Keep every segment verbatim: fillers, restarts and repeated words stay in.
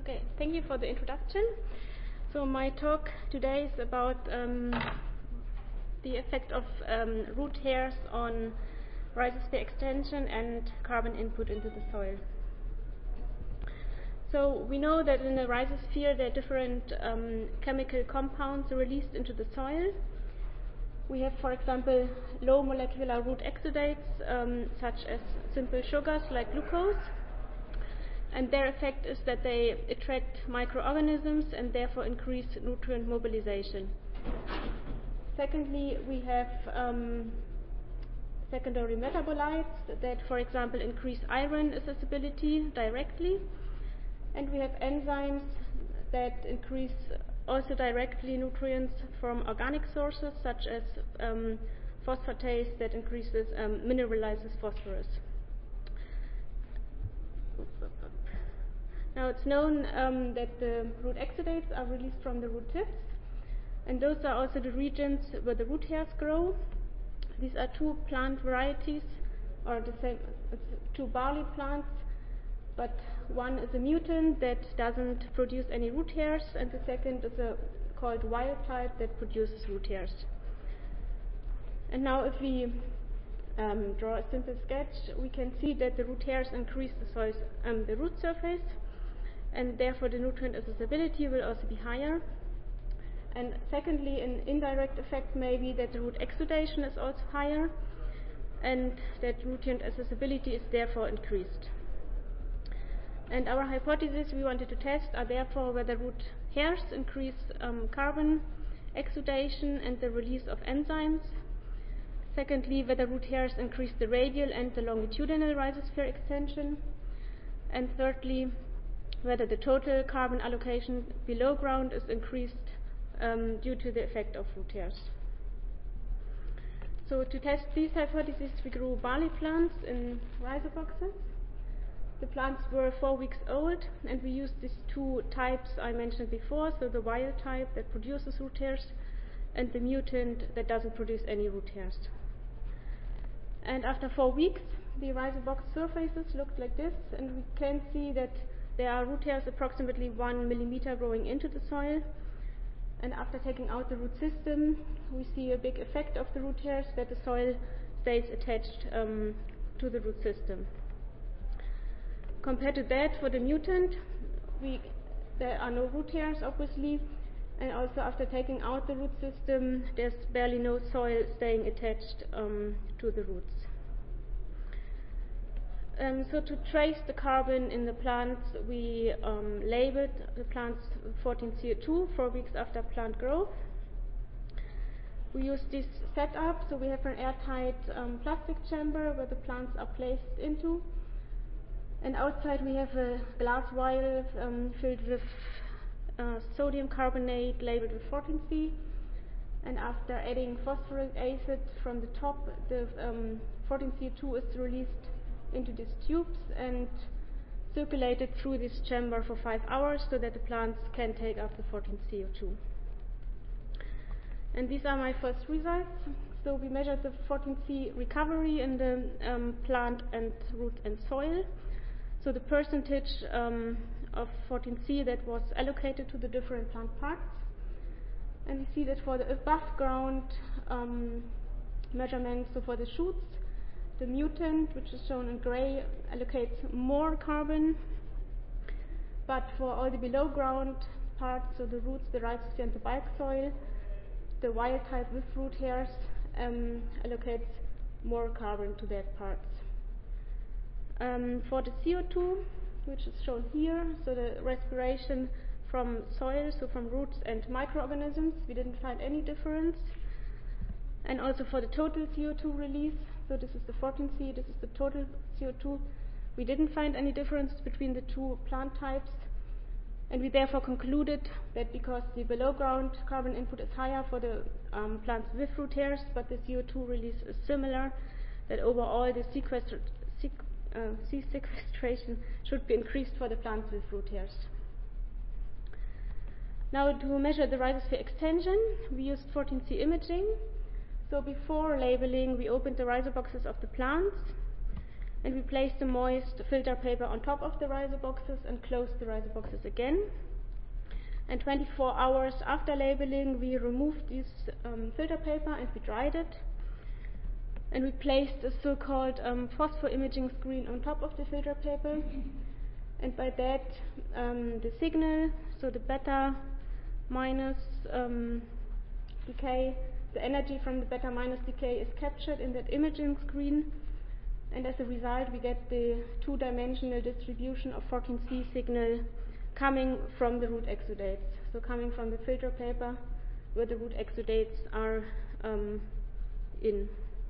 Okay, thank you for the introduction. So my talk today is about um, the effect of um, root hairs on rhizosphere extension and carbon input into the soil. So we know that in the rhizosphere there are different um, chemical compounds released into the soil. We have, for example, low molecular root exudates, um, such as simple sugars like glucose. And their effect is that they attract microorganisms and therefore increase nutrient mobilization. Secondly, we have um, secondary metabolites that, for example, increase iron accessibility directly. And we have enzymes that increase also directly nutrients from organic sources, such as um, phosphatase that increases, um, mineralizes phosphorus. Now it's known um, that the root exudates are released from the root tips, and those are also the regions where the root hairs grow. These are two plant varieties, or the same, it's two barley plants, but one is a mutant that doesn't produce any root hairs, and the second is a called wild type that produces root hairs. And now if we um, draw a simple sketch, we can see that the root hairs increase the soil's um, the root surface, and therefore the nutrient accessibility will also be higher. And secondly, an indirect effect may be that the root exudation is also higher, and that nutrient accessibility is therefore increased. And our hypotheses we wanted to test are therefore whether root hairs increase um, carbon exudation and the release of enzymes. Secondly, whether root hairs increase the radial and the longitudinal rhizosphere extension. And thirdly, whether the total carbon allocation below ground is increased um, due to the effect of root hairs. So to test these hypotheses, we grew barley plants in rhizoboxes. The plants were four weeks old, and we used these two types I mentioned before, so the wild type that produces root hairs and the mutant that doesn't produce any root hairs. And after four weeks, the rhizobox surfaces looked like this, and we can see that there are root hairs approximately one millimeter growing into the soil. And after taking out the root system, we see a big effect of the root hairs, that the soil stays attached um, to the root system. Compared to that, for the mutant, we, there are no root hairs, obviously, and also after taking out the root system, there's barely no soil staying attached um, to the roots. Um, so to trace the carbon in the plants, we um, labeled the plants fourteen C O two four weeks after plant growth. We use this setup, so we have an airtight um, plastic chamber where the plants are placed into. And outside we have a glass vial um, filled with uh, sodium carbonate labeled with fourteen C. And after adding phosphoric acid from the top, the um, fourteen C O two is released into these tubes and circulated through this chamber for five hours so that the plants can take up the fourteen C O two. And these are my first results. So we measured the fourteen C recovery in the um, plant and root and soil. So the percentage um, of fourteen C that was allocated to the different plant parts. And we see that for the above ground um, measurements, so for the shoots, the mutant, which is shown in gray, allocates more carbon, but for all the below ground parts, so the roots, the rhizosphere and the bulk soil, the wild type with root hairs um, allocates more carbon to that parts. Um, for the C O two, which is shown here, so the respiration from soil, so from roots and microorganisms, we didn't find any difference. And also for the total C O two release, so this is the fourteen C, this is the total C O two, we didn't find any difference between the two plant types. And we therefore concluded that because the below ground carbon input is higher for the um, plants with root hairs, but the C O two release is similar, that overall the sequester sequ uh, C sequestration should be increased for the plants with root hairs. Now to measure the rhizosphere extension, we used fourteen C imaging. So before labeling, we opened the rhizoboxes of the plants, and we place the moist filter paper on top of the riser boxes and close the riser boxes again. And twenty-four hours after labeling, we removed this um, filter paper and we dried it. And we placed a so-called um, phosphoimaging screen on top of the filter paper. And by that, um, the signal, so the beta minus um, decay, the energy from the beta minus decay is captured in that imaging screen. And as a result, we get the two-dimensional distribution of fourteen C signal coming from the root exudates, so coming from the filter paper where the root exudates are um, in.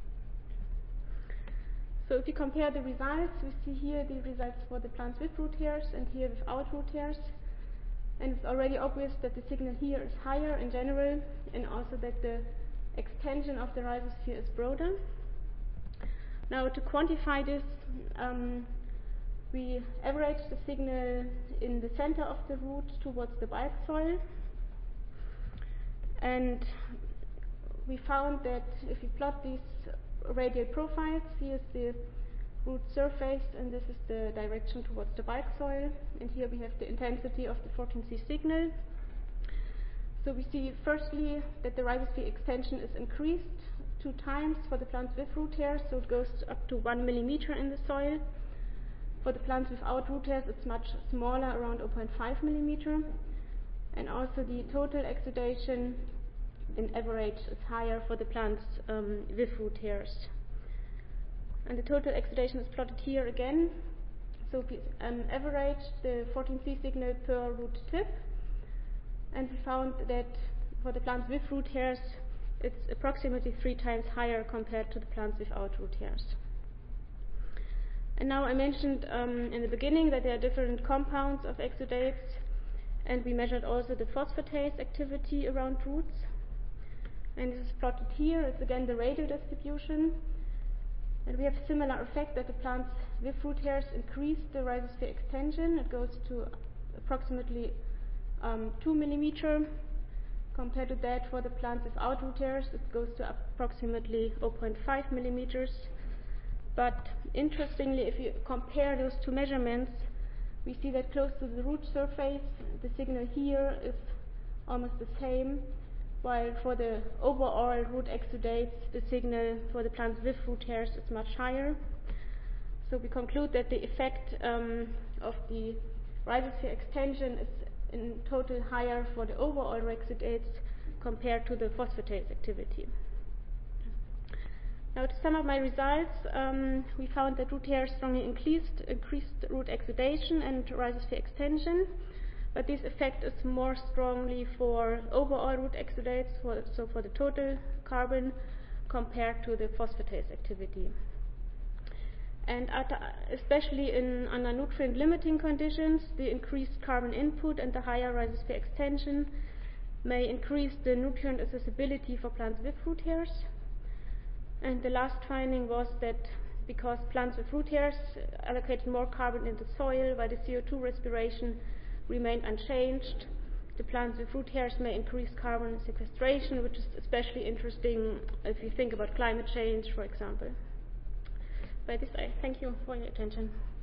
So if you compare the results, we see here the results for the plants with root hairs and here without root hairs. And it's already obvious that the signal here is higher in general, and also that the extension of the rhizosphere is broader. Now, to quantify this, um, we average the signal in the center of the root towards the bulk soil. And we found that if we plot these radial profiles, here's the root surface and this is the direction towards the bulk soil, and here we have the intensity of the fourteen C signal. So we see firstly that the rhizosphere extension is increased two times for the plants with root hairs, so it goes up to one millimeter in the soil. For the plants without root hairs, it's much smaller, around zero point five millimeter. And also the total exudation in average is higher for the plants um, with root hairs. And the total exudation is plotted here again. So we um, average the fourteen C signal per root tip, and we found that for the plants with root hairs, it's approximately three times higher compared to the plants without root hairs. And now I mentioned um, in the beginning that there are different compounds of exudates, and we measured also the phosphatase activity around roots. And this is plotted here. It's again the radial distribution. And we have a similar effect that the plants with root hairs increase the rhizosphere extension. It goes to approximately um, two millimeter. Compared to that, for the plants without root hairs, it goes to approximately zero point five millimeters. But interestingly, if you compare those two measurements, we see that close to the root surface, the signal here is almost the same, while for the overall root exudates, the signal for the plants with root hairs is much higher. So we conclude that the effect um, of the rhizosphere extension is in total higher for the overall exudates compared to the phosphatase activity. Now, to sum up my results, um, we found that root hairs strongly increased, increased root exudation and rhizosphere extension, but this effect is more strongly for overall root exudates, for, so for the total carbon, compared to the phosphatase activity. And at, especially in under nutrient limiting conditions, the increased carbon input and the higher rhizosphere extension may increase the nutrient accessibility for plants with root hairs. And the last finding was that because plants with root hairs allocated more carbon in the soil while the C O two respiration remained unchanged, the plants with root hairs may increase carbon sequestration, which is especially interesting if you think about climate change, for example. By this, I thank you for your attention.